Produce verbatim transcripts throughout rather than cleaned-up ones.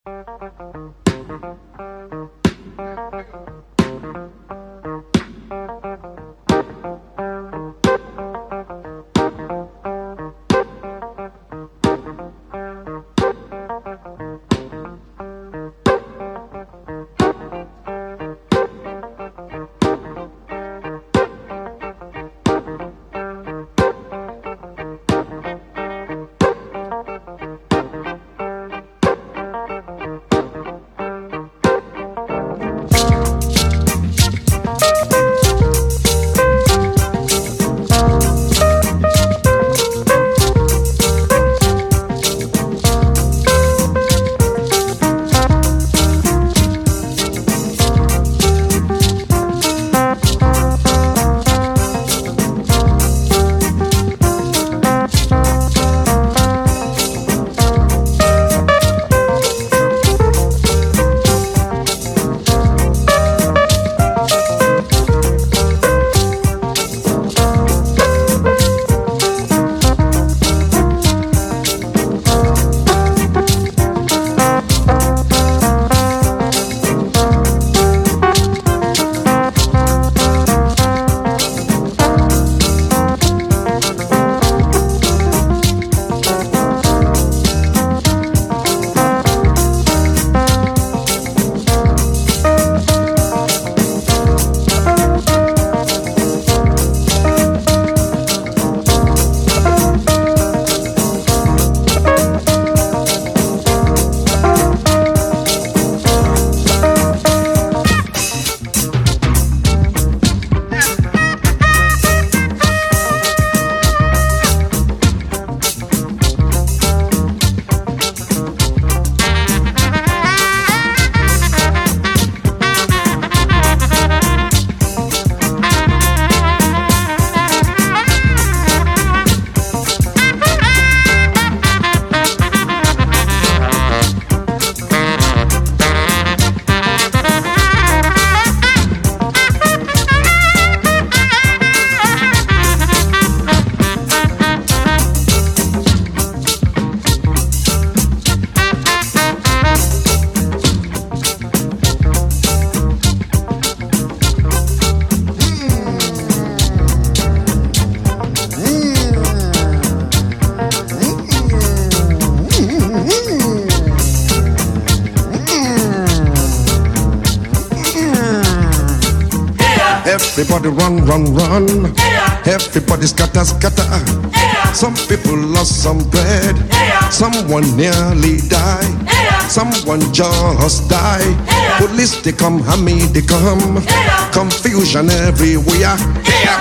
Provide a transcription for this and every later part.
Everybody run, run, run. Yeah. Everybody scatter, scatter. Yeah. Some people lost some bread. Yeah. Someone nearly died. Yeah. Someone just died. Yeah. Police they come, hammy they come. Yeah. Confusion everywhere. Yeah.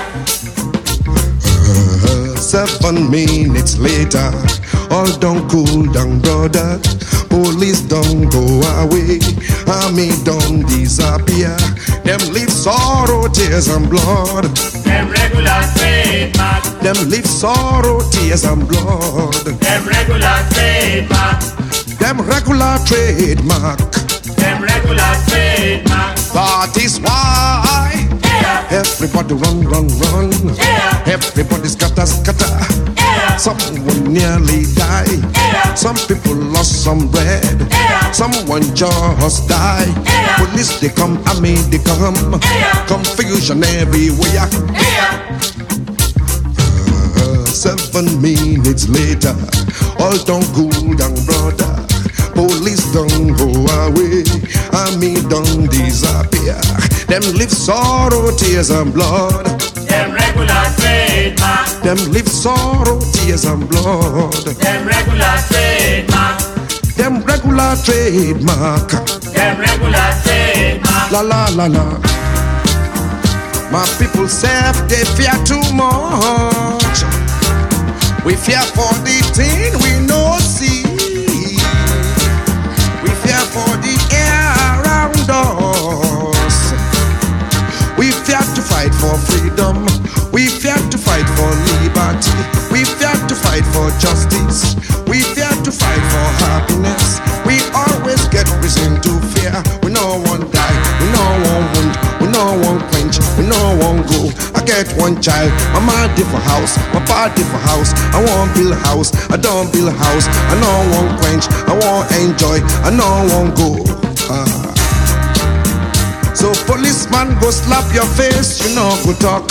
Uh, seven minutes later, all don't cool down, brother. Police don't go away. Army don't disappear. Them leave sorrow, tears and blood. Them regular trademark. Them leave sorrow, tears and blood. Them regular trademark. Them regular trademark. Them regular trademark. That is why yeah. everybody run, run, run. Yeah. Everybody scatter, scatter. Yeah. Someone nearly died. Yeah. Some people lost some bread. Yeah. Someone just died. Yeah. Police they come, army they come. Yeah. Confusion everywhere. Yeah. Uh, seven minutes later, all don't cool down, brother. Police don't go away. Army don't disappear. Them live sorrow, tears and blood. Them regular trademark. Them live sorrow, tears and blood. Them regular trademark. Them regular trademark. Them regular trademark. La la la la. My people say they fear too much. We fear for the thing we no see. We fear for the air around us. We fear to fight for freedom. We fear to fight for liberty. We fear to fight for justice. We fear to fight for happiness. We always get reason to fear. We no one die. We no one wound. We no one quench. We no one go. I get get one child. My mama did for house, my papa did for house. I want build a house, I don't build a house. I know I won't quench, I won't enjoy, I know I won't go. Ah. So policeman go slap your face, you know go talk.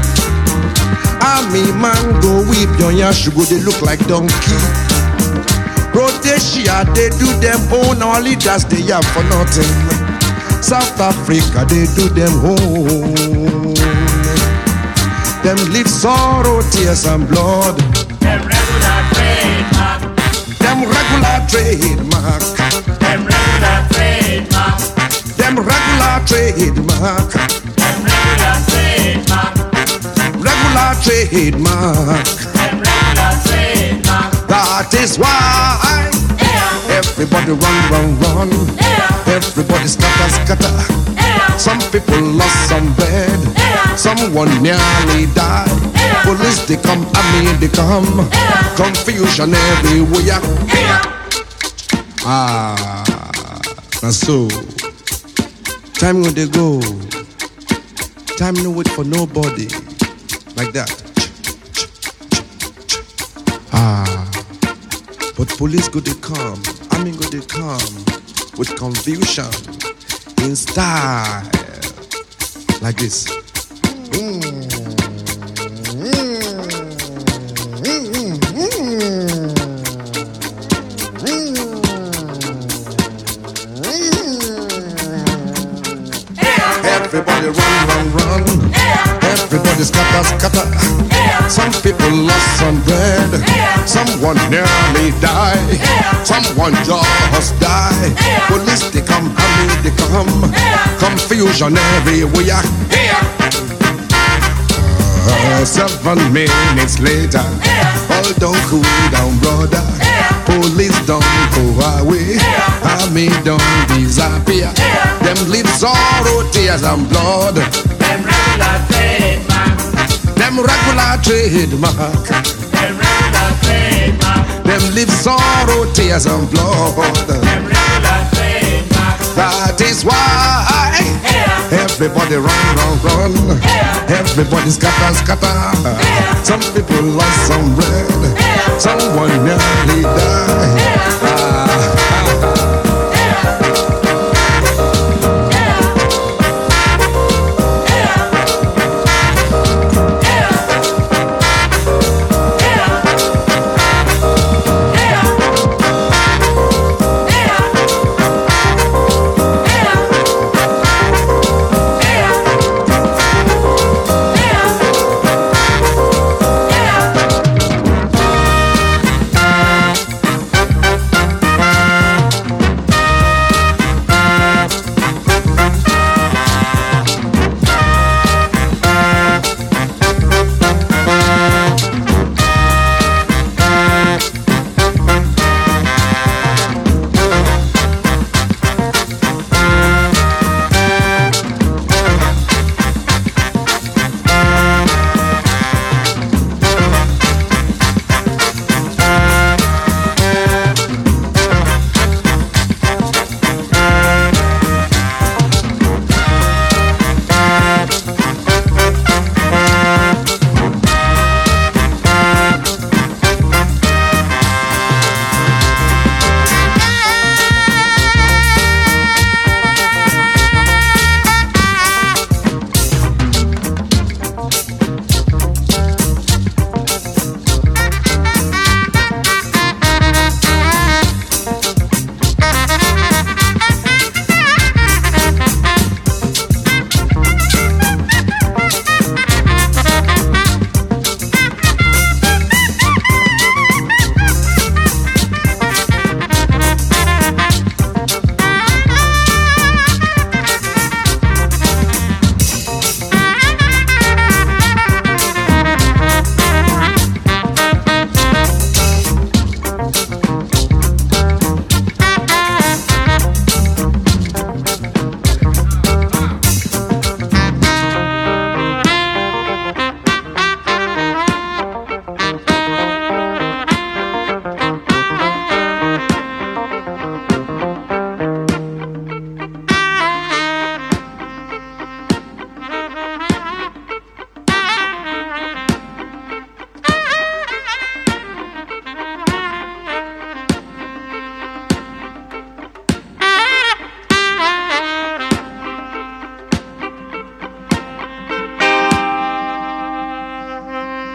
Army man go whip your yash, you go they look like donkey. Rhodesia, they do them own, our leaders they have for nothing. South Africa, they do them own. Them live sorrow, tears and blood. Them regular trademark. Them regular trademark. Them regular trademark. Them regular trademark. Them regular trademark. Regular trademark. Them regular trademark. That is why Yeah. everybody run, run, run. Yeah. Everybody scatter, scatter. Yeah. Some people lost some bread. Yeah. Someone nearly died. Yeah. Police they come, army they come. Yeah. Confusion everywhere. Yeah. Ah, that's so. Time when they go. Time no wait for nobody. Like that. Ah, but police go they come. Army go they come with confusion in style. Like this. Everybody run, run, run. Everybody scatter, scatter. Some people lost some bread. Someone nearly died. Someone just died. Police they come, army they come. Confusion everywhere. Uh, seven minutes later, all don't cool down, brother. Police don't go away. Army don't disappear. Them live sorrow, tears and blood. Them regular trademark. Them regular trademark. Them regular trademark. Them live sorrow, tears and blood. Them regular trademark. That is why everybody run, run, run. Everybody scatter, scatter. Some people lost some bread. Someone nearly died. Ah.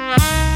Bye.